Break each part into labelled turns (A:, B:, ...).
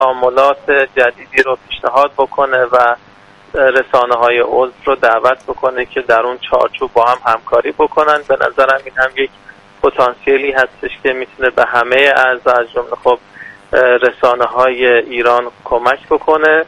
A: تعاملات جدیدی رو پیشنهاد بکنه و رسانه‌های عضو رو دعوت بکنه که در اون چارچوب با هم همکاری بکنن. به نظرم این هم یک پتانسیلی هستش که میتونه به همه اعضا از جمله خب رسانه‌های ایران کمک بکنه.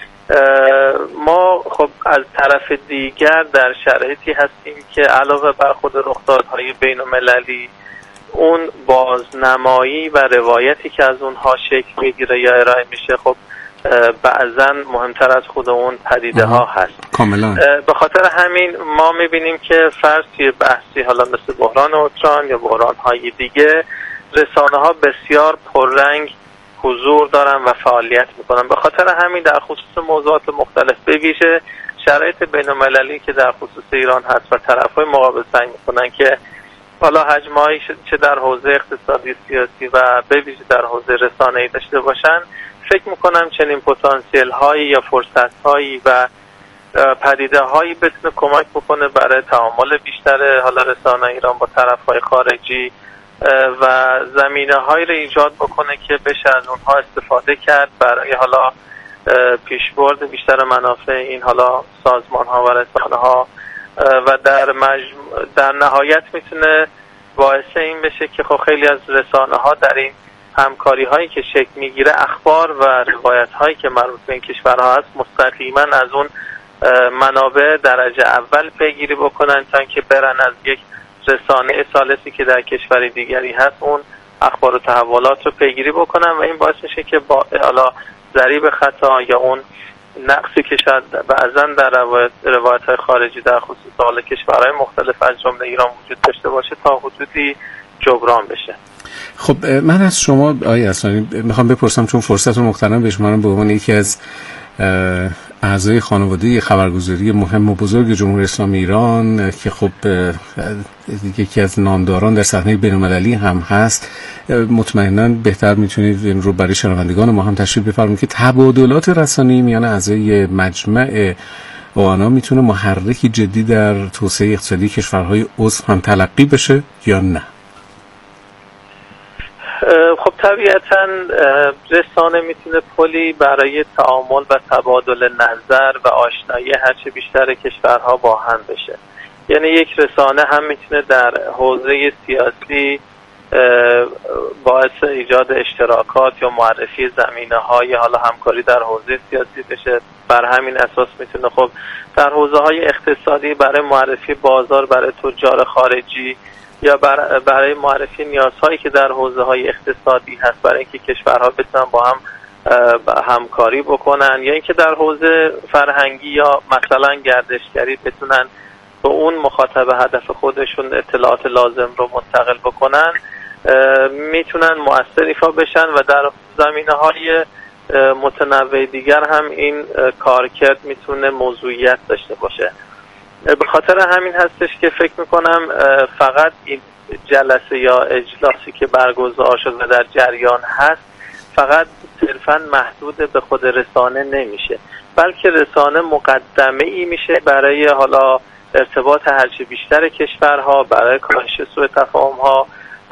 A: ما خب از طرف دیگر در شرایطی هستیم که علاوه بر خود رخدادهای بین‌المللی، اون بازنمایی و روایتی که از اونها شکل میگیره یا ارائه میشه خب بعضا مهمتر از خود اون پدیده ها هست.
B: کاملا.
A: به خاطر همین ما میبینیم که فرض توی بحثی حالا مثل بحران اوکراین یا بحران های دیگه، رسانه ها بسیار پررنگ حضور دارن و فعالیت میکنن. به خاطر همین در خصوص موضوعات مختلف، به ویژه شرایط بین‌المللی که در خصوص ایران هست و طرف‌های مقابل سعی میکنن که حالا حجم‌هایی چه در حوزه اقتصادی سیاسی و به ویژه در حوزه رسانه‌ای داشته باشن، فکر میکنم چنین پتانسیل هایی یا فرصت هایی و پدیده هایی بتونه کمک بکنه برای تعامل بیشتر حالا رسانه ایران با طرف های خارجی و زمینه هایی رو ایجاد بکنه که بشه از اونها استفاده کرد برای حالا پیشبرد بیشتر منافع این حالا سازمان ها و رسانه ها و در نهایت میتونه باعث این بشه که خب خیلی از رسانه ها در این همکاری هایی که شکل میگیره اخبار و روایت هایی که مربوط به این کشورها هست مستقیما از اون منابع درجه اول پیگیری بکنن تا اینکه برن از یک رسانه ثالثی که در کشور دیگری هست اون اخبار و تحولات رو پیگیری بکنن و این باعث میشه که با حالا ضریب خطا یا اون نقصی که شاید بعضا در روایت های خارجی در خصوص حال کشورهای مختلف از جمله ایران وجود داشته باشه تا حدودی جبران بشه.
B: خب من از شما آقای اصلانی میخوام بپرسم، چون فرصت رو مختنم بشمارم به عنوان یکی از اعضای خانواده خبرگزاری مهم و بزرگ جمهوری اسلامی ایران که خب یکی از نامداران در صحنه بین‌المللی هم هست، مطمئناً بهتر میتونید این رو برای شنوندگان ما هم تشریح بفرمایید که تبادلات رسانه‌ای میان اعضای مجمع اوآنا میتونه محرکی جدی در توسعه اقتصادی کشورهای عضو هم تلقی بشه یا نه؟
A: خب طبیعتاً رسانه میتونه پلی برای تعامل و تبادل نظر و آشنایی هرچه بیشتر کشورها با هم بشه. یعنی یک رسانه هم میتونه در حوزه سیاسی باعث ایجاد اشتراکات یا معرفی زمینه‌های حالا همکاری در حوزه سیاسی بشه. بر همین اساس میتونه خب در حوزه‌های اقتصادی برای معرفی بازار برای تجار خارجی یا برای معرفی نیازهایی که در حوزه‌های اقتصادی هست برای اینکه کشورها بتونن با هم همکاری بکنن، یا اینکه در حوزه فرهنگی یا مثلا گردشگری بتونن به اون مخاطب هدف خودشون اطلاعات لازم رو منتقل بکنن، میتونن مؤثر ایفا بشن و در زمینه‌های متنوع دیگر هم این کارکرد میتونه موضوعیت داشته باشه. به خاطر همین هستش که فکر میکنم فقط این جلسه یا اجلاسی که برگزار شد و در جریان هست فقط صرفاً محدود به خود رسانه نمیشه، بلکه رسانه مقدمه ای میشه برای حالا ارتباط هرچه بیشتر کشورها، برای کاهش سوء تفاهم ها.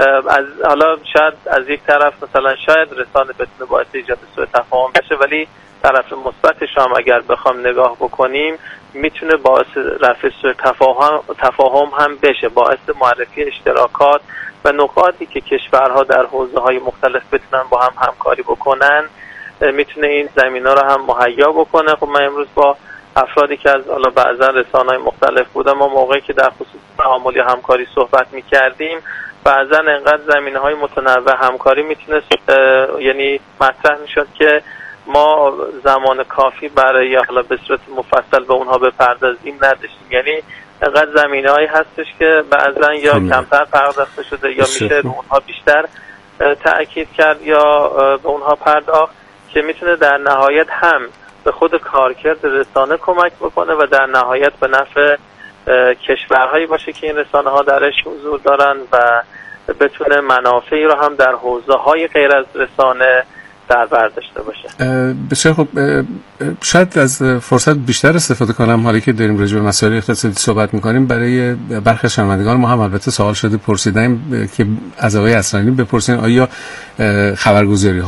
A: حالا شاید از یک طرف مثلا شاید رسانه بتونه باعث ایجاد سوء تفاهم بشه، ولی طرف مثبتش هم اگر بخوام نگاه بکنیم میتونه باعث رفع سوء تفاهم هم بشه، باعث معرفی اشتراکات و نقاطی که کشورها در حوزه‌های مختلف بتونن با هم همکاری بکنن، میتونه این زمینه رو هم مهیا بکنه. خب من امروز با افرادی که از حالا بعضا رسانه‌های مختلف بودم و موقعی که در خصوص تعامل یا همکاری صحبت می‌کردیم، بعضا انقدر زمینه‌های متنوع همکاری میتونه یعنی مطرح میشد که ما زمان کافی برای حالا به صورت مفصل به اونها بپردازیم نداشتیم. یعنی انقدر زمینه‌هایی هستش که بعضا یا کمتر پرداخته شده یا میشه به اونها بیشتر تأکید کرد یا به اونها پرداخت که میتونه در نهایت هم به خود کارکرد رسانه کمک بکنه و در نهایت به نفع کشورهایی باشه که این رسانه ها درش حضور دارن و بتونه منافعی رو هم در حوزه‌های غیر از رسانه در بر داشته باشه.
B: بسیار خب، شاید از فرصت بیشتر استفاده کنم حالا که داریم راجع به مسائل اقتصادی صحبت می‌کنیم. برای برخی از شنوندگان ما هم البته سوال شده پرسیدیم که از آقای اصلانی بپرسین آیا خبرگزاری‌ها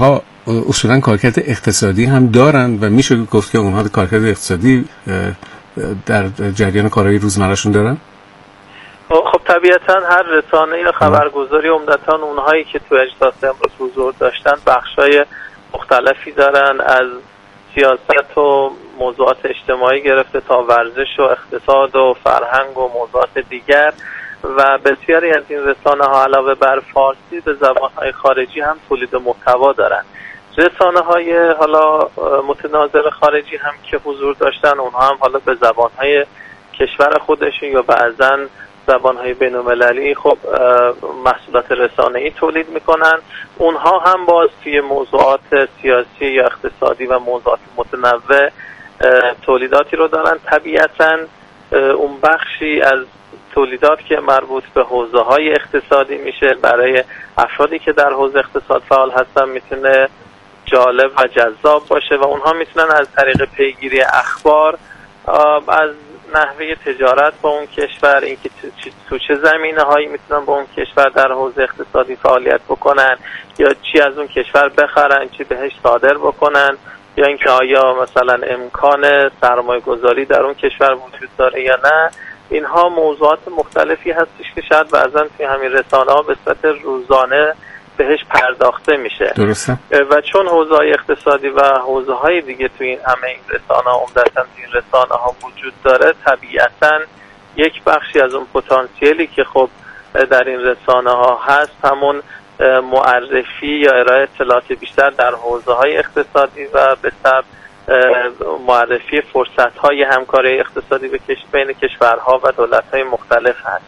B: اصولا کارکرد اقتصادی هم دارن و میشه گفت که اونها کارکرد اقتصادی در جریان کارهای روزمرهشون دارن؟
A: خب طبیعتا هر رسانه یا خبرگزاری عمدتاً اونهایی که تو اجلاس امروز حضور داشتن بخشای مختلفی دارن، از سیاست و موضوعات اجتماعی گرفته تا ورزش و اقتصاد و فرهنگ و موضوعات دیگر، و بسیاری از این رسانه ها علاوه بر فارسی به زبانهای خارجی هم تولید محتوا دارن. رسانه های حالا متناظر خارجی هم که حضور داشتن اونها هم حالا به زبانهای کشور خودشون یا بعضاً زبانهای بین المللی خب محصولات رسانه‌ای تولید میکنن. اونها هم باز توی موضوعات سیاسی یا اقتصادی و موضوعات متنوع تولیداتی رو دارن. طبیعتاً اون بخشی از تولیدات که مربوط به حوزه‌های اقتصادی میشه برای افرادی که در حوزه اقتصاد فعال هستن میتونه جالب و جذاب باشه و اونها میتونن از طریق پیگیری اخبار از نحوه تجارت با اون کشور، اینکه تو چه زمینه‌هایی میتونن با اون کشور در حوزه اقتصادی فعالیت بکنن یا چی از اون کشور بخرن، چی بهش صادر بکنن، یا اینکه آیا مثلا امکان سرمایه‌گذاری در اون کشور وجود داره یا نه. اینها موضوعات مختلفی هستش که شاید بعضا توی همین رسانه‌ها به صورت روزانه بهش پرداخته میشه.
B: درسته.
A: و چون حوزه‌های اقتصادی و حوزه‌های دیگه توی این همه این رسانه‌ها عمدتاً توی این رسانه‌ها وجود داره، طبیعتاً یک بخشی از اون پتانسیلی که خب در این رسانه‌ها هست همون معرفی یا ارائه اطلاعات بیشتر در حوزه‌های اقتصادی و به طبع معرفی فرصت‌های همکاری اقتصادی بین کشورها و دولت‌های مختلف هست.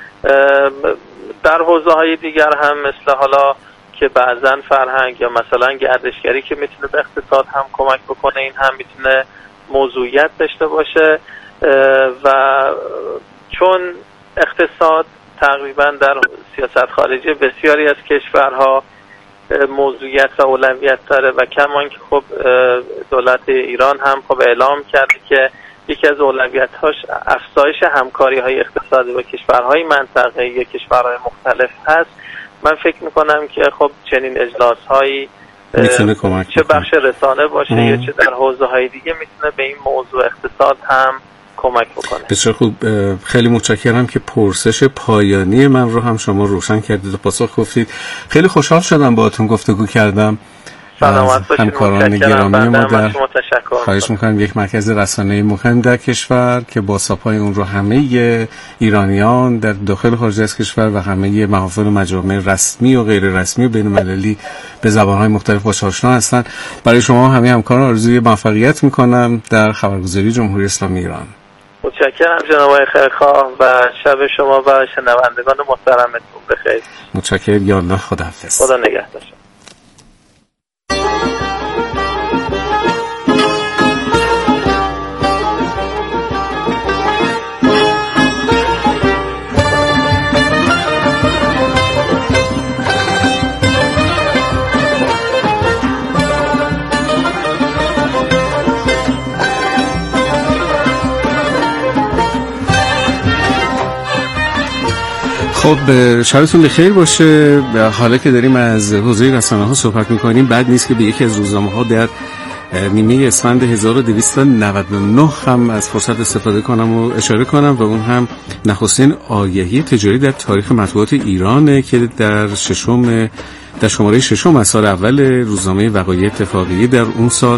A: در حوزه‌های دیگر هم مثل حالا که بعضاً فرهنگ یا مثلا گردشگری که میتونه به اقتصاد هم کمک بکنه، این هم میتونه موضوعیت داشته باشه. و چون اقتصاد تقریباً در سیاست خارجی بسیاری از کشورها موضوعیت و اولویت داره و کمان که خب دولت ایران هم خب اعلام کرده که یکی از اولویت‌هاش افزایش همکاری‌های اقتصادی با کشورهای منطقه‌ای یا کشورهای مختلف هست. من فکر می‌کنم که خب چنین اجلاس‌هایی
B: میتونه کمک
A: چه بخش رسانه باشه یا چه در حوزه‌های دیگه میتونه به این موضوع اقتصاد هم کمک بکنه.
B: بسیار خوب، خیلی متشکرم که پرسش پایانی من رو هم شما روشن کردید و پاسخ گفتید. خیلی خوشحال شدم باهاتون گفتگو کردم.
A: سلامت باشید.
B: همکاران گرامی ما در خواهش
A: میکنم
B: یک مرکز رسانه‌ای مهم در کشور که با ساپای اون رو همه ایرانیان در داخل خارج از کشور و همه محافل و مجامع رسمی و غیر رسمی و بین المللی به زبان‌های مختلف باش آشنا هستند. برای شما همه همکاران آرزوی موفقیت میکنم در خبرگزاری جمهوری اسلامی ایران.
A: متشکرم جناب آقای خیرخواه و شب شما و شنوندگان محترمتون بخیر.
B: متشکرم. یا الله، خداحافظ.
A: خدا نگهدار.
B: خب شبتون بخیر باشه. حالا که داریم از حوزه رسانه‌ها صحبت می‌کنیم، بعد نیست که به یکی از روزنامه‌ها در نیمه اسفند 1299 هم از فرصت استفاده کنم و اشاره کنم و اون هم نخستین آگهی تجاری در تاریخ مطبوعات ایرانه که در شماره 6 از سال اول روزنامه وقایع اتفاقیه در اون سال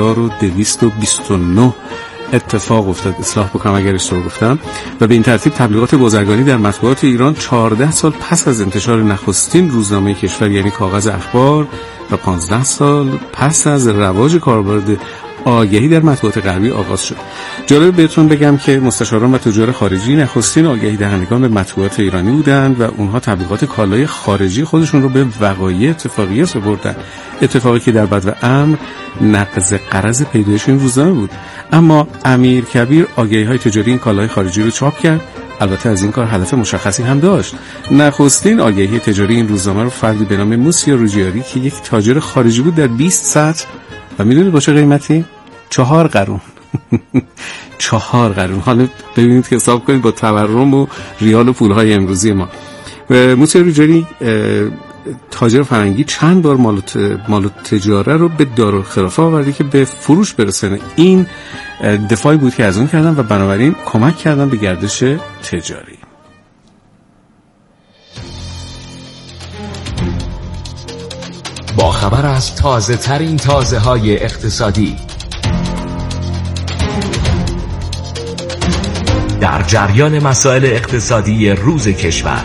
B: 1229 اتفاق افتاد. اصلاح بکنم اگر اشتباه گفتم. و به این ترتیب تبلیغات بازرگانی در مطبوعات ایران 14 سال پس از انتشار نخستین روزنامه کشور یعنی کاغذ اخبار و 15 سال پس از رواج کاربرد آگهی در مطبوعات غربی آغاز شد. جالب بهتون بگم که مستشاران و تجار خارجی نخستین آگهی دهندگان به مطبوعات ایرانی بودند و اونها تبلیغات کالای خارجی خودشون رو به وقایع اتفاقیه سپردن. اتفاقی که در بد و امر نقض قرض پیدایش این روزنامه بود. اما امیر کبیر آگهی‌های تجاری این کالای خارجی رو چاپ کرد. البته از این کار هدف مشخصی هم داشت. نخستین آگهی تجاری این روزنامه رو فردی به نام موسیا روجیاری که یک تاجر خارجی بود در 20 سطر و میدونید با چه قیمتی؟ 4 قرون 4 قرون. حالا ببینید که حساب کنید با تورم و ریال و پولهای امروزی ما. موسیا روجیاری تاجر فرنگی چند بار مال و تجاره رو به دارالخلافه آورده که به فروش برسونه. این دفاعی بود که از اون کردن و بنابراین کمک کردن به گردش تجاری.
C: با خبر از تازه ترین تازه های اقتصادی، در جریان مسائل اقتصادی روز کشور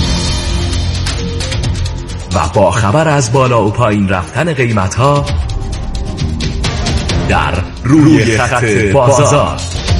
C: و با خبر از بالا و پایین رفتن قیمت‌ها در روی خط بازار.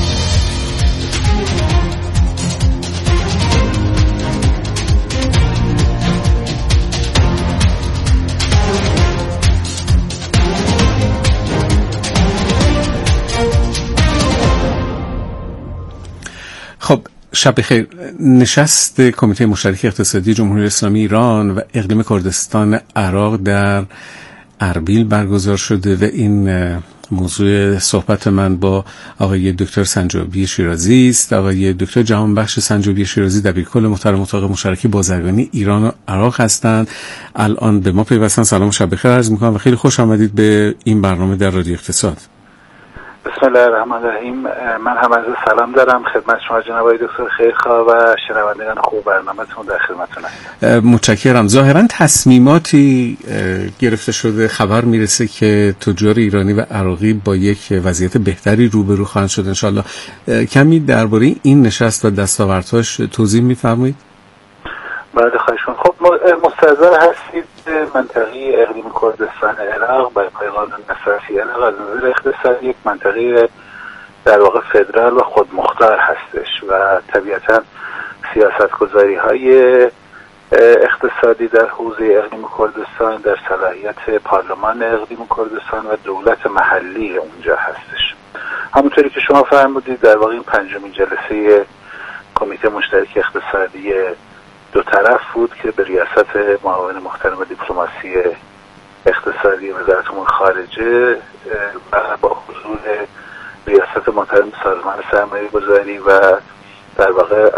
B: خب شب بخیر. نشست کمیته مشترک اقتصادی جمهوری اسلامی ایران و اقلیم کردستان عراق در اربیل برگزار شده و این موضوع صحبت من با آقای دکتر سنجابی شیرازی است. آقای دکتر جهانبخش سنجابی شیرازی دبیرکل محترم اتاق مشترک بازرگانی ایران و عراق هستند. الان به ما پیوستن. سلام و شب بخیر عرض می‌کنم و خیلی خوش آمدید به این برنامه در رادیو اقتصاد.
D: بسم الله الرحمن الرحیم. من هم از سلام دارم خدمت شما جناب آقای دکتر خیرخواه و شنوندگان خوب برنامه‌تون در خدمتتون هستم.
B: متشکرم. ظاهرا تصمیماتی گرفته شده، خبر میرسه که تجار ایرانی و عراقی با یک وضعیت بهتری روبرو خواهند شد ان شاءالله. کمی درباره این نشست و دستاوردهاش توضیح می‌فرمایید؟
D: بله خواهش می‌کنم. خب مستحضر هستید منطقه اقلیم کردستان عراق بر پای قانون اساسی عراق از نظر اقتصادی یک منطقه در واقع فدرال و خودمختار هستش و طبیعتاً سیاست‌گذاری‌های اقتصادی در حوزه اقلیم کردستان در صلاحیت پارلمان اقلیم کردستان و دولت محلی اونجا هستش. همونطوری که شما فرمودید در واقع این پنجمین جلسه کمیته مشترک اقتصادی دو طرف بود که به ریاست معاون محترم دیپلماسی اقتصادی وزارت امور خارجه و با حضور ریاست محترم سازمان سرمایه‌گذاری و در واقع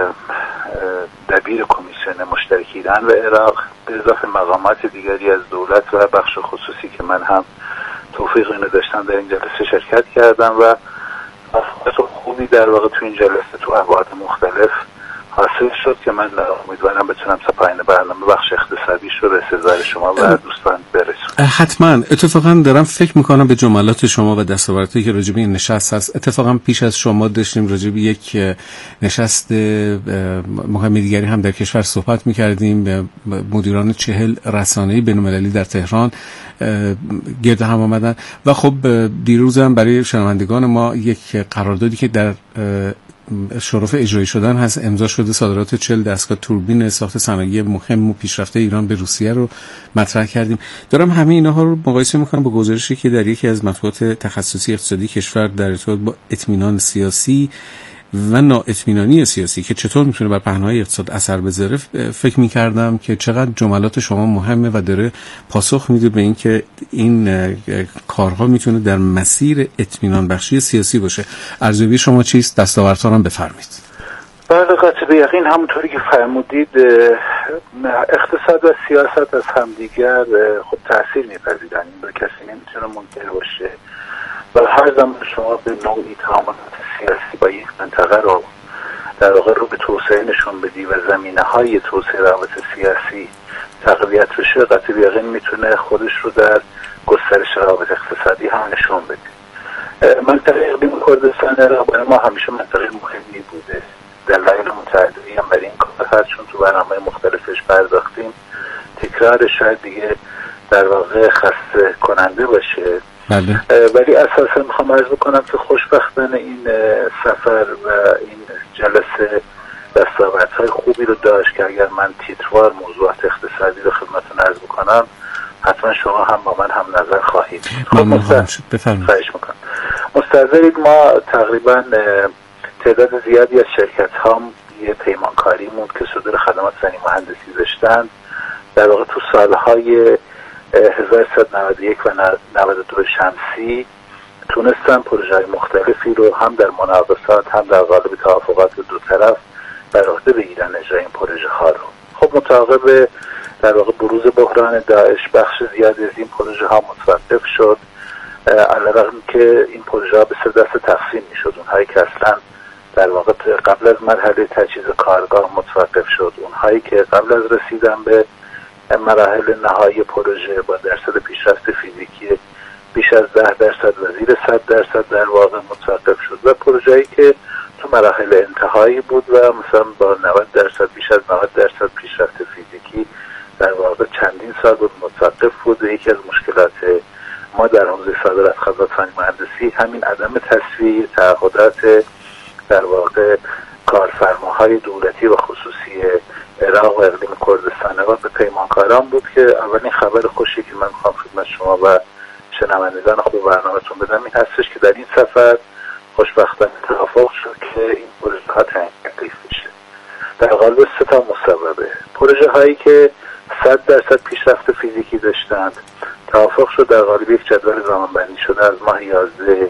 D: دبیر کمیسیون مشترک ایران و عراق به اضافه مقامات دیگری از دولت و بخش خصوصی که من هم توفیق اینو داشتم در این جلسه شرکت کردم و افراد خوبی در واقع تو این جلسه تو ابعاد مختلف حاصل شد که من امیدوارم بتونم تا پایان برنامه بخش اقتصادیش رو به سزار شما و دوستان برسونم.
B: حتما. اتفاقا دارم فکر میکنم به جملات شما و دستاوردهایی که راجع به این نشست هست. اتفاقا پیش از شما داشتیم راجع به یک نشست مهم دیگری هم در کشور صحبت میکردیم. مدیران 40 رسانه‌ای بین‌المللی در تهران گرد هم آمدن و خب دیروز هم برای شنوندگان ما یک قراردادی که در شرف اجرایی شدن هست امضا شده، صادرات 40 دستگاه توربین ساخت صنایع مهم و پیشرفته ایران به روسیه رو مطرح کردیم. دارم همه اینها رو مقایسه میکنم با گزارشی که در یکی از مطبوعات تخصصی اقتصادی کشور در ارتباط با اطمینان سیاسی و نااطمینانی سیاسی که چطور میتونه بر پهنای اقتصاد اثر بذاره فکر میکردم که چقدر جملات شما مهمه و داره پاسخ میده به این که این کارها میتونه در مسیر اطمینان بخشی سیاسی باشه. ارزیابی شما چیست؟ دستاوردها رو بفرمایید.
D: بله قطع به یقین همونطوری که فرمودید اقتصاد و سیاست از همدیگر خب تأثیر میپذیرن. این رو کسی نمیتونه منکر باشه و هر زمان شما به نوعی تعاملات سیاسی با یک منطقه رو در واقع رو به توسعه نشون بدی و زمینه‌های توسعه روابط سیاسی تقویت بشه قطع به یقین میتونه خودش رو در گسترش روابط اقتصادی هم نشون بده. منطقه اقلیم کردستان عراق برای ما همیشه منطقه مهمی بوده. دلایل متعددی هم برای این کار هست چون تو برنامه مختلفش پرداختیم. تکرار شاید دیگه در واقع خسته کننده باشه.
B: بله.
D: ولی اساسا میخوام عرض بکنم که خوشبختانه این سفر و این جلسه دستاوردهای خوبی رو داشت که اگر من تیتروار موضوعات اقتصادی رو خدمتتون عرض بکنم حتما شما هم با من هم نظر خواهید. خواهش میکنم. مستحضرید ما تقریبا تعداد زیادی از شرکت ها یه پیمانکاریمون که صدور خدمات فنی مهندسی داشتن در واقع تو سالهای 1391 و 92 شمسی تونستن پروژه‌های مختلفی رو هم در مناقصات هم در قالب توافقات دو طرف بر عهده بگیرن اجرای این پروژه ها رو. خب مطابق در واقع بروز بحران داعش بخش زیادی از این پروژه ها متوقف شد، علیرغم که این پروژه ها به سه دسته تقسیم میشد. اونهایی که اصلا در واقع قبل از مرحله تجهیز کارگاه متوقف شد، اونهایی که قبل از رسیدن به مراحل نهایی پروژه با درصد پیشرفت فیزیکی بیش از 10% و زیر 100% در واقع متوقف شد، و پروژه‌ای که تو مراحل انتهایی بود و مثلا با 90% بیش از 90% پیشرفت فیزیکی در واقع چندین سال بود متوقف بود. یکی از مشکلات ما در حوزه صادرات خدمات فنی مهندسی همین عدم تصویر تعهدات در واقع کارفرماهای دولتی و خصوصی عراق و اقلیم کردستان و به پیمانکاران بود که اولین خبر خوشی که من میخوام خدمت شما و شنوندگان خوب برنامه‌تون بدم این هستش که در این سفر خوشبختانه توافق شد که این پروژه ها تکلیف بشه. در قالب 3 تا مسببه. پروژه هایی که 100% پیشرفت فیزیکی داشتند توافق شد در قالب یک جدول زمانبندی شده از ماه 11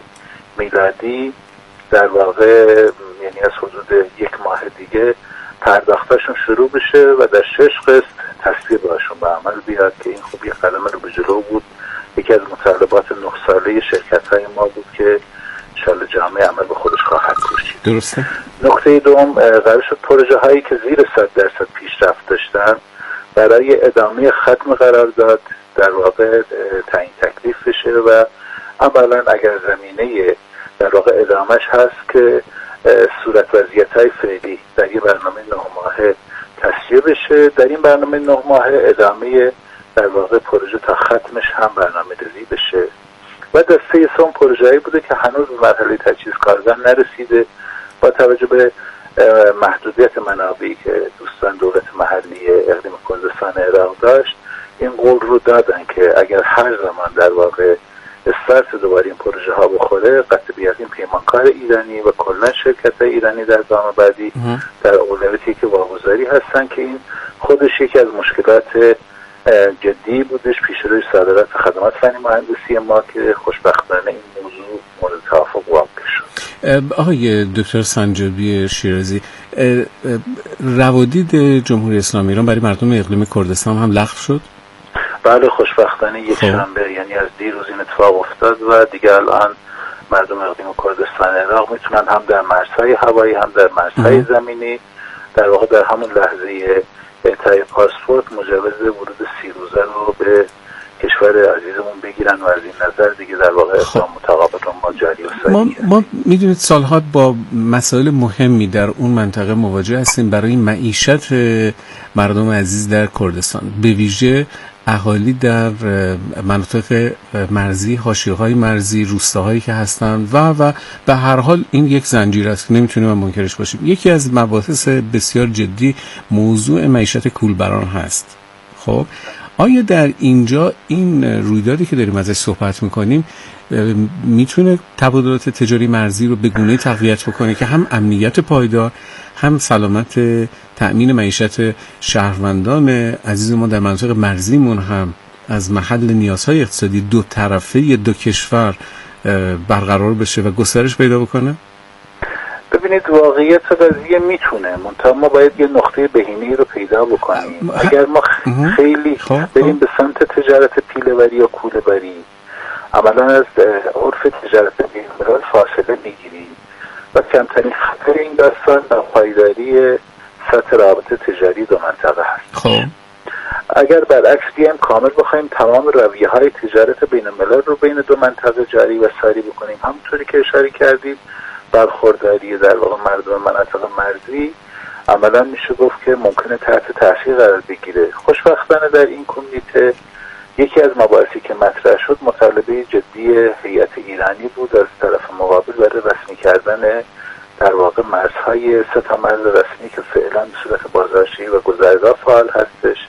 D: میلادی در واقع یعنی از حدود 1 ماه دیگه پرداختشون شروع بشه و در 6 قسط تصویب باشون به عمل بیاد که این خوب یک قدم رو به جلو بود. یکی از مطالبات 9 ساله شرکت‌های ما بود که انشاءالله جامعه عمل به خودش خواهد کشید.
B: درسته.
D: نکته دوم قرار شد پروژه هایی که زیر 100% پیشرفت داشتن برای ادامه ختم قرارداد در واقع تعیین تکلیف بشه و عملا اگر زمینه در واقع ادامش هست که صورت وضعیت‌های فعلی در یه برنامه 9 ماهه تصویب بشه. در این برنامه 9 ماهه ادامه در واقع پروژه تا ختمش هم برنامه‌ریزی بشه. و دسته سوم پروژه‌ای بوده که هنوز به مرحله تجهیز کارگاه نرسیده. با توجه به محدودیت منابعی که دوستان دولت محلی اقلیم کردستان عراق داشت، این قول رو دادن که اگر هر زمان در واقع استارت دوباره این پروژه ها بخوره، قطع بی‌یقین پیمانکار ایرانی و کلا شرکت‌های ایرانی در گام بعدی در اولویتی که واگذاری هستن که این خودش یکی از مشکلات جدی بودش پیش روی صادرات خدمات فنی مهندسی ما که خوشبختانه این موضوع مورد توافق واقع شد.
B: آقای دکتر سنجابی شیرازی، روادید جمهوری اسلامی ایران برای مردم اقلیم کردستان هم لغو شد؟
D: بله خوشبختانه یک شنبه یعنی از دیروز این اتفاق افتاد و دیگه الان مردم اقلیم کردستان عراق میتونن هم در مرزهای هوایی هم در مرزهای زمینی در واقع در همون لحظه اعطای پاسپورت مجوز ورود 30 روزه رو به کشور عزیزمون بگیرن و از این نظر دیگه در واقع اقدام متقابل ما جاری و سریعه.
B: ما میدونید سالها با مسائل مهمی در اون منطقه مواجه هستیم برای معیشت مردم عزیز در کردستان، به ویژه اهالی در مناطق مرزی، حاشیه‌های مرزی، روستاهایی که هستند و به هر حال این یک زنجیره است، نمیتونیم منکرش باشیم. یکی از مباحث بسیار جدی موضوع معیشت کولبران هست. خب آیا در اینجا این رویدادی که داریم ازش صحبت میکنیم میتونه تبادلات تجاری مرزی رو به گونه‌ای تقویت بکنه که هم امنیت پایدار، هم سلامت تأمین معیشت شهروندان عزیز ما در مناطق مرزیمون هم از محل نیازهای اقتصادی دو طرفه دو کشور برقرار بشه و گسترش پیدا بکنه؟
D: ببینید واقعیت قضیه میتونه، منتها ما باید یه نقطه بهینه‌ای رو پیدا بکنیم. اگر ما خیلی بریم به سمت تجارت پیله‌وری و کوله‌وری، عملا از عرف تجارت بین‌الملل فاصله میگیریم و کمترین خطر این داستان در پایداری سطح روابط تجاری دو منطقه هست.
B: خب
D: اگر برعکس بیایم کامل بخوایم تمام رویه‌های تجارت بین‌الملل رو بین دو منطقه جاری و ساری بکنیم، همونطوری که اشاره کردید برخورداری در واقع مردم مناطق مرزی عملا میشه گفت که ممکنه تحت تاثیر قرار بگیره. خوشبختانه در این کمیته یکی از مباحثی که مطرح شد مطالبه جدی هیئت ایرانی بود از طرف مقابل برای رسمی کردن در واقع مرزهای 3 تا مرز رسمی که فعلا به صورت بازرسی و گذرگاه فعال هستش: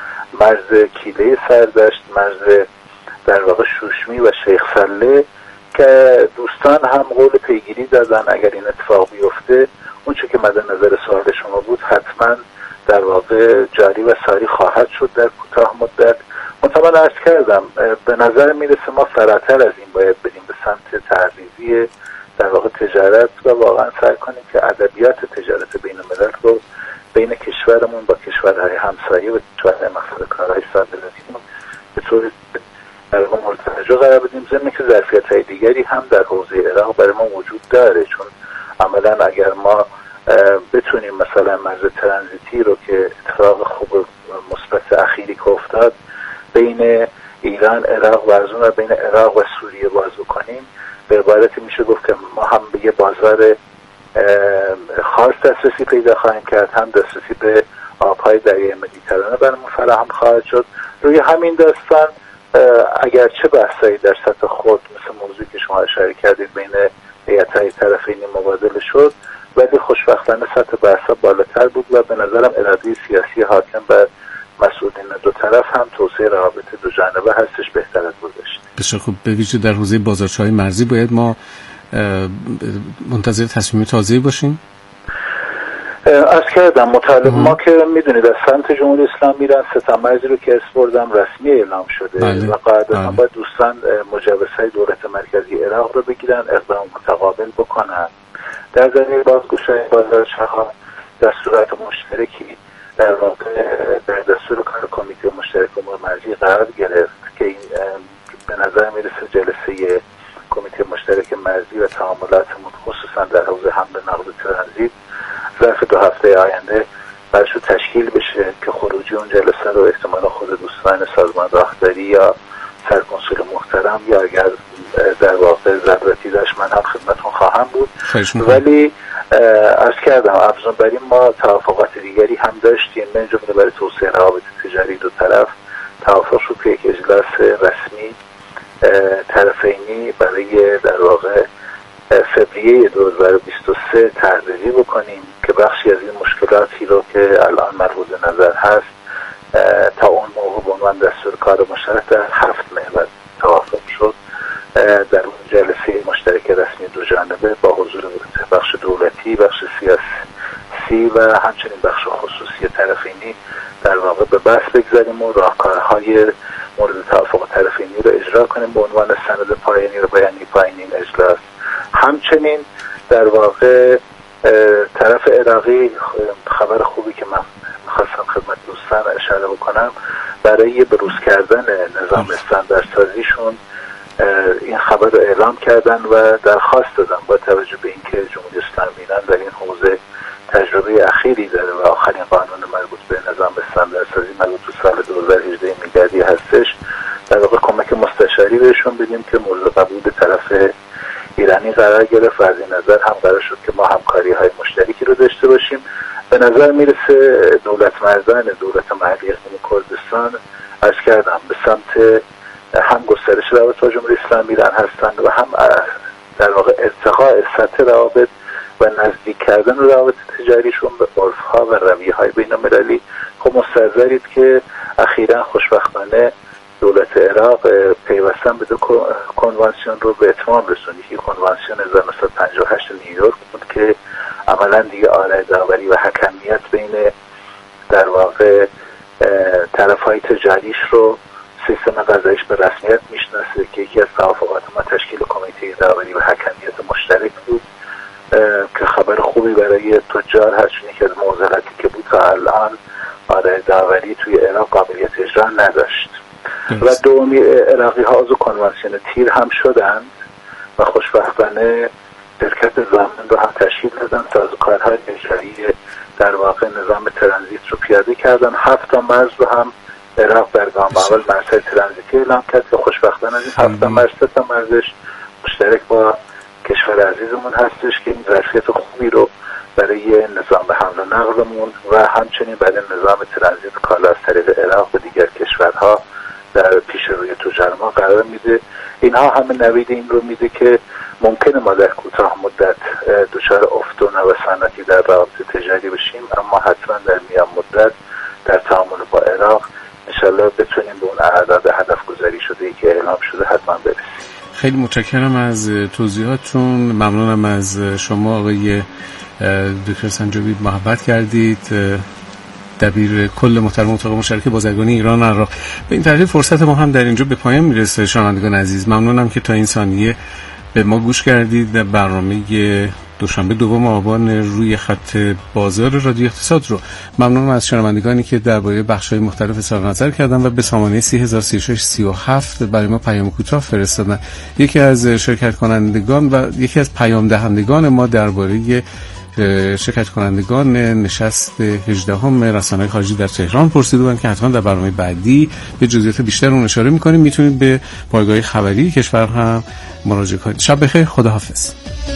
D: مرز کیله سردشت، مرز در واقع شوشمی و شیخ سله، که دوستان هم قول پیگیری دادن اگر این اتفاق بیفته اونچه که مد نظر سوال شما بود حتما در واقع جاری و ساری خواهد شد در کوتاه مدت. من عرض کردم به نظر میرسه ما فراتر از این باید بریم به سمت تعریضی در واقع تجارت و واقعا سعی کنیم که ادبیات تجارت بین الملل رو بین کشورمون با کشورهای همسایه و کشورهای مقصد کار دیگری هم در حوزه عراق برای ما وجود داره، چون عملا اگر ما بتونیم مثلا مرز ترانزیتی رو که اتفاق خوب مثبت اخیری که افتاد بین ایران، عراق و از اون بین عراق و سوریه باز بکنیم، به عبارتی میشه گفت که ما هم به یه بازار خاص دسترسی پیدا خواهیم کرد، هم دسترسی به آبهای دریای مدیترانه برامون فراهم خواهد شد. روی همین داستان اگرچه بحثایی در سطح خود مثل موضوعی که شما اشاره کردید بین هیئت‌های طرفین مبادله شد، ولی خوشبختانه سطح بحثا بالاتر بود و به نظرم اراده سیاسی حاکم بر مسئولین دو طرف هم توسعه روابط دو جانبه هستش بهتر از گذشته.
B: بسیار خوب. به ویژه در حوزه بازارچه‌های مرزی باید ما منتظر تصمیم تازه‌ای باشیم؟
D: از کردم مطالب ما که میدونید از سمت جمهوری اسلامی ایران 3 مرزی رو که اسپردم رسمی اعلام شده و قاعدتا باید دوستان مجوزهای دولت مرکزی عراق رو بگیرن، اقدام متقابل بکنن. در زمینه بازگشایی بازارچه‌ها دستورات مشترکی در واقع در دستور کار کمیته مشترک امور مرزی قرار گرفت که این به نظر میرسه جلسه کمیته مشترک مرزی و تعاملاتمون خصوصا در حوزه حمل نقل و ترانزیت ظرف 2 هفته آینده برشو تشکیل بشه که خروجی اون جلسه رو احتمال خود دوستان سازمان راهداری یا سرکنسول محترم یا اگر در واقع ضرورتی داشت من هم خدمتون خواهم بود. ولی عرض کردم افزون بر این ما توافقات دیگری هم داشتیم، من جمله برای توسعه روابط تجاری دو طرف توافق شد که یک اجلاس رسمی طرفینی برای در واقع فوریه 2023 طرح‌ریزی بکنیم که بخشی از این مشکلاتی رو که الان مربوط نظر هست تا اون موقع به عنوان دستور کار مشترک در 7 محور توافق شد در اون جلسه مشترک رسمی دو جانبه با حضور بخش دولتی، بخش سیاسی و همچنین بخش خصوصی طرفینی در واقع به بحث بگذاریم و راهکارهای مورد توافق طرفینی رو اجرا کنیم به عنوان سند پایانی رو بیانی پایین این اجلاس. همچنین در واقع طرف عراقی خبر خوبی که من می‌خواستم خدمت دوستان اشاره بکنم برای بروز کردن نظام استانداردسازیشون این خبر رو اعلام کردن و درخواست دادن با توجه به اینکه جمهوری اسلامی ایران در این حوزه تجربه اخیری داره و آخرین قانون مربوط به نظام استانداردسازی مربوط به سال 2018 میلادی هستش، در واقع کمک مستشاری بهشون بدیم که مورد قبول طرف ایرانی قرار گرفت و از این نظر هم قرار شد که ما همکاری های مشترکی رو داشته باشیم. به نظر میرسه دولت مردان دولت محلی اقلیم کردستان عرض کردم به سمت هم گسترش روابط با جمهوری اسلامی ایران هستند و هم در واقع ارتقاء سطح روابط و نزدیک کردن روابط تجاریشون به عرف‌ها و رویه‌های بین‌المللی. خب مستحضرید که اخیراً خوشبختانه دولت عراق پیوستن به 2 کنوانسیون رو به اتمام رسوند. یکی کنوانسیون 1958 نیویورک بود که عملاً دیگه آلای داوری و حکمیت بین در واقع طرف‌های تجاریش رو سیستم قضاییش به رسمیت میشناسه که یکی از توافقات ما تشکیل کمیته داوری و حکمیت مشترک بود که خبر خوبی برای تجار هرچند که از معضلاتی که بود تا الان آلای داوری توی عراق قابلیت اجرا نداشت. و دومی عراقی ها عضو کنوانسیون تیر هم شدند و خوشبختانه شرکت زامن رو هم تشکیل دادن تا از کارهای اجرایی در واقع نظام ترانزیت رو پیاده کردن. 7 مرز رو هم عراق در گام اول مرزهای ترانزیتی اعلام کرد که خوشبختانه این 7 مرز 3 مرزش مشترک با کشور عزیزمون هستش که این ظرفیت خوبی رو برای نظام حمل و نقلمون و همچنین برای نظام ترانزیت کالا از طریق عراق و دیگر کشورها در پیش روی تجار ما قرار میده. اینها همه نوید این رو میده که ممکنه ما در کوتاه مدت دچار افت و نوساناتی در روابط تجاری بشیم، اما حتما در میان مدت در تعامل با عراق انشالله بتونیم به اون اعداد هدف گذاری شده ای که اعلام شده حتما برسیم.
B: خیلی متشکرم از توضیحاتتون. ممنونم از شما آقای دکتر سنجابی، محبت کردید، دبیر کل محترم اتاق مشترک بازرگانی ایران عراق. به این ترتیب فرصت ما هم در اینجا به پایان میرسه. شنوندگان عزیز، ممنونم که تا این ثانیه به ما گوش کردید. برنامه دوشنبه 2 آبان روی خط بازار رادیو اقتصاد رو. ممنونم از شنوندگانی که درباره بخش‌های مختلف اظهار نظر کردن و به سامانه 303637 برای ما پیام کوتاه فرستادن. یکی از شرکت کنندگان و یکی از پیام دهندگان ما درباره شرکت کنندگان نشست 18 رسانه‌های خارجی در تهران پرسیده بودن که حتما در برنامه بعدی به جزئیات بیشتر اون اشاره می‌کنیم. میتونید به پایگاه خبری کشور هم مراجعه کنید. شب بخیر، خداحافظ.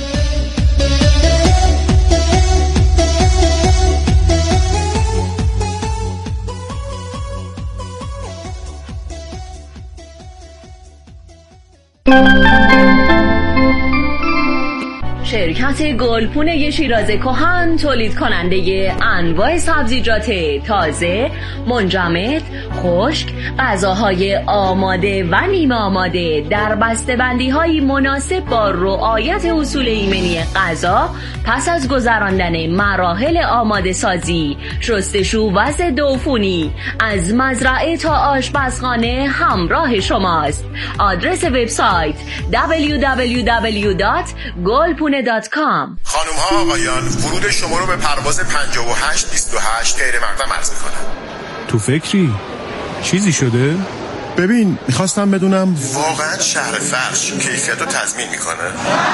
E: شرکت گلپونه شیراز کهن تولید کننده انواع سبزیجات تازه، منجمد، خشک، غذاهای آماده و نیمه آماده در بسته‌بندی‌های مناسب با رعایت اصول ایمنی غذا پس از گذراندن مراحل آماده سازی، شستشو و ضدعفونی از مزرعه تا آشپزخانه همراه شماست. آدرس وبسایت www.golpune.com.
F: خانم ها آقایان، ورود شما رو به پرواز 5828 غیر مقدم عرض میکنم.
G: تو فکری؟ چیزی شده؟
F: ببین، میخواستم بدونم واقعا شهر فرش کیفیت رو تضمین میکنه؟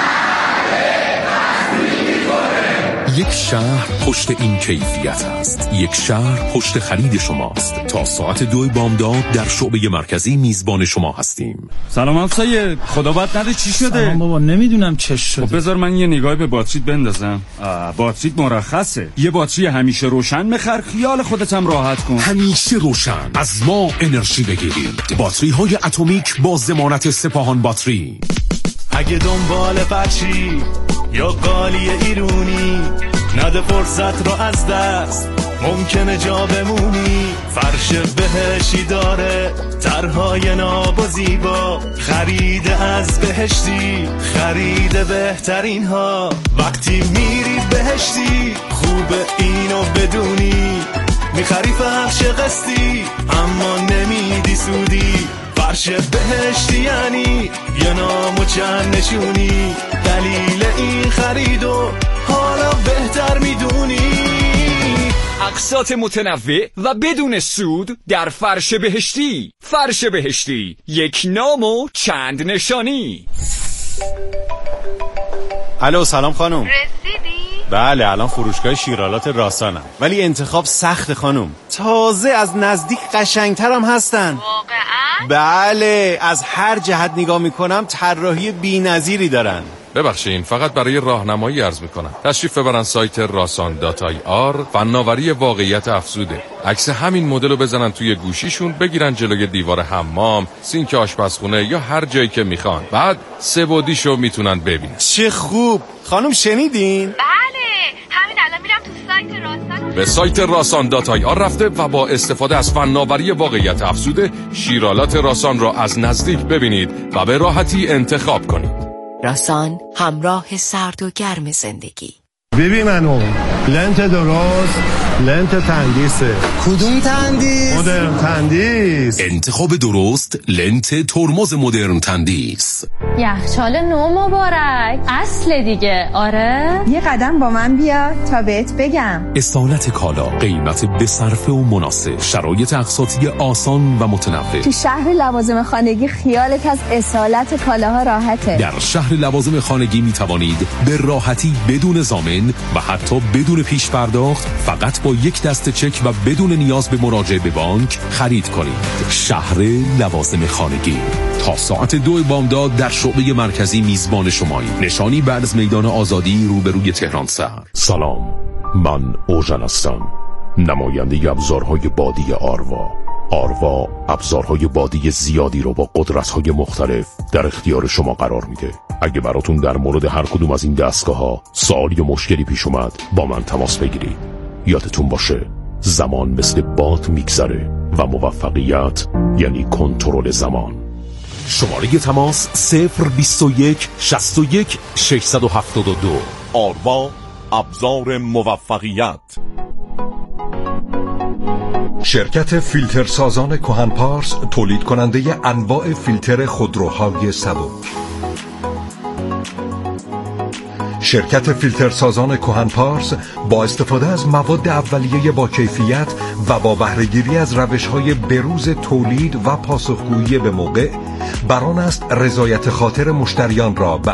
H: یک شهر پشت این کیفیت است. یک شهر پشت خرید شماست. تا ساعت 2 بامداد در شعبه مرکزی میزبان شما هستیم.
G: سلام افسایه، خدا بد نده چی شده؟
I: سلام بابا، نمیدونم چه شده.
G: خب بذار من یه نگاهی به باتریت بندازم. باتریت مرخصه. یه باتری همیشه روشن بخر، خیال خودت هم راحت کن.
H: همیشه روشن. از ما انرژی بگیرید. باتری های اتمیک با ضمانت سپاهان باتری.
J: اگه دنبال بچی یا قالی ایرونی، نده فرصت رو از دست، ممکنه جا بمونی. فرش بهشی داره طرحهای ناب و زیبا، خرید از بهشتی، خرید بهترین ها. وقتی میری بهشتی خوبه اینو بدونی، میخری فرش قسطی اما نمیدی سودی. فرش بهشتی یعنی یه نام و چند نشونی، دلیل این خریدو حالا بهتر میدونی.
C: اقساط متنوع و بدون سود در فرش بهشتی. فرش بهشتی، یک نام و چند نشانی.
K: الو، سلام خانم.
L: رسیدی؟
K: بله، الان فروشگاه شیرالات راسانم، ولی انتخاب سخت خانم. تازه از نزدیک قشنگترم هستن.
L: واقعا؟
K: بله، از هر جهت نگاه میکنم طراحی بی‌نظیری دارن.
M: ببخشین، فقط برای راهنمایی عرض میکنم. تشریف ببرن سایت rasan.ir. فناوری واقعیت افزوده. عکس همین مدل رو بزنن توی گوشیشون، بگیرن جلوی دیوار حمام، سینک آشپزخونه یا هر جایی که میخوان. بعد 3 بعدیشو میتونن ببینن.
K: چه خوب. خانم شنیدین؟
L: بله، همین الان میرم تو سایت راسان.
M: به سایت rasan.ir رفته و با استفاده از فناوری واقعیت افزوده شیرالات راسان را از نزدیک ببینید و به راحتی انتخاب کنید.
N: راسان، همراه سرد و گرم زندگی.
O: ببین منو، لنت درست، لنت تندیسه.
P: کدوم تندیس؟
O: مدرن تندیس.
H: انتخاب درست، لنت ترمز مدرن تندیس.
Q: یخچال نو مبارک، اصل دیگه. آره،
R: یه قدم با من بیا تا بهت بگم.
H: اصالت کالا، قیمت به صرفه و مناسب، شرایط اقساطی آسان و متنوع.
R: تو شهر لوازم خانگی خیالت از اصالت کالاها راحته.
H: در شهر لوازم خانگی می توانید به راحتی بدون ضامن و حتی بدون پیش پرداخت، فقط با یک دسته چک و بدون نیاز به مراجعه به بانک خرید کنید. شهر لوازم خانگی تا ساعت 2 بامداد در شعبه مرکزی میزبان شماییم. نشانی بعد از میدان آزادی روبروی تهران سر. سلام، من اوژن هستم، نماینده ابزارهای بادی آروا. آروا ابزارهای بادی زیادی رو با قدرت‌های مختلف در اختیار شما قرار میده. اگه براتون در مورد هر کدوم از این دستگاه‌ها سوال یا مشکلی پیش اومد، با من تماس بگیرید. یادتون باشه زمان مثل باد میگذره و موفقیت یعنی کنترل زمان. شماره تماس 021 61 672.
S: آروا، ابزار موفقیت.
T: شرکت فیلترسازان کهن پارس، تولید کننده انواع فیلتر خودروهای سبک. شرکت فیلترسازان کهن پارس با استفاده از مواد اولیه با کیفیت و با بهره‌گیری از روش‌های بروز تولید و پاسخگویی به موقع، بران است رضایت خاطر مشتریان را به